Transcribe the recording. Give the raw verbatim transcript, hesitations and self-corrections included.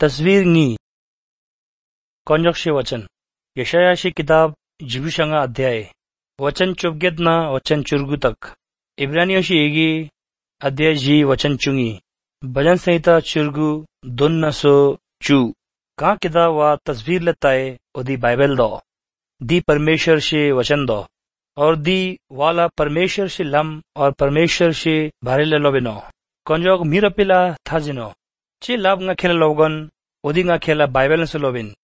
तस्वीर नी konjokshi वचन यशायाशी किताब जिबुशंगा अध्याय वचन चुपगेत ना वचन चुरगु तक इब्रानियोशी एगी अध्याय जी वचन चुंगी भजन संहिता चुरगु दोन नसो चू कहाँ किताब वा तस्वीर लताए ओदी बाइबल दो दी परमेश्वर से वचन दो और दी वाला परमेश्वर से लम और परमेश्वर से भारे ले लोबिनो konjok mirapiला था जिनो चे लाभ nga खेला लोगन ओदी nga खेला बाइबल से लोबिन